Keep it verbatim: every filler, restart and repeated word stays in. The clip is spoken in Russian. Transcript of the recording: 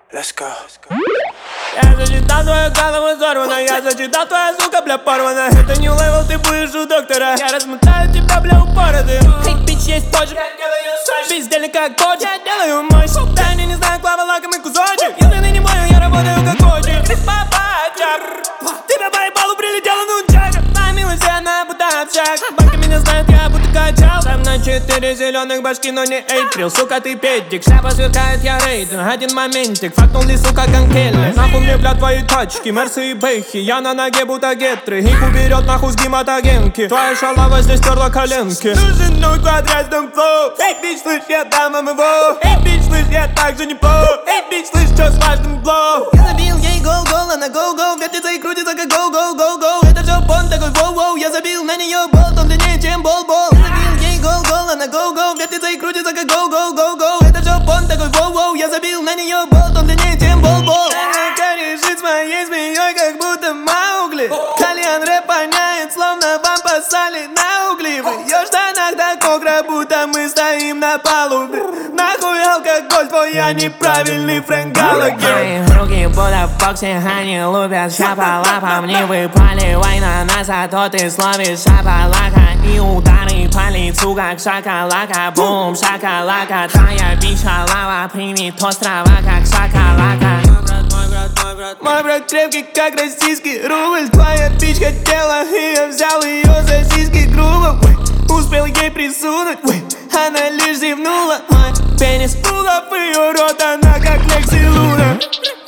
Let's go. Я зачитал твою голову взорвана, я зачитал твоя сука, бля, порвана. Это не левел, ты будешь у доктора. Я размотаю тебя, бля, упороты. Эй, бич, есть позже, я делаю сочи. Бездельник как коч, я делаю мощь. Да, они не знаю, клава, лакомый кусочек. Если ты не понял, я работаю как коучик. Ты папачак, тебя по ебалу прилетела нунчака. Моя милость, она будто общак. Банка меня знает, я будто качал. Сам на четыре зеленых башки, но не эйприл. Сука, ты педик, шляпа сверкает, я рейдер. Один моментик, факнул ли, сука, конкелли. Нахуй мне, бля, твои тачки, мерсы и бэхи. Я на ноге будто гетры, их уберет нахуй с гематогенки. Твоя шалава здесь стерла коленки. Нужен новый квадратный флоу. Эй, бич, слышь, я дам вам его. Эй, бич, слышь, я так же не плох. Эй, бич, слышь, что с важным блоу. Я забил ей гол-гол, она гоу-гоу. Вертится и крутится как гоу-гоу-гоу-гоу. Это все понт такой воу-воу. Я забил на нее болт, он длиннее, чем бол-бол. Я забил ей гол-гол, она гоу-гоу. Вертится и крутится как гоу-гоу-гоу-гоу. Это все понт такой воу-воу. Я забил на нее болт, он длиннее, чем бол-бол. С моей змеей, как будто Маугли. Кальян рэп воняет, словно вам посали на угли. В ее штанах так мокро, будто мы стоим на палубе. Нахуй алкоголь, твой я неправильный Фрэнк Галлагер. Мои руки будто в боксе, они лупят шапа лапом. Не выпаливай на нас, а то ты словишь шапалака. И удары по лицу, как шакалака. Бум, шакалака, твоя бича лава. Примет острова, как шакалака. Мой брат крепкий, как российский рубль. Твоя бич хотела, и я взял ее за сиськи грубо. Успел ей присунуть, она лишь зевнула. Мой пенис пул в ее рот, она как Лекси Луна.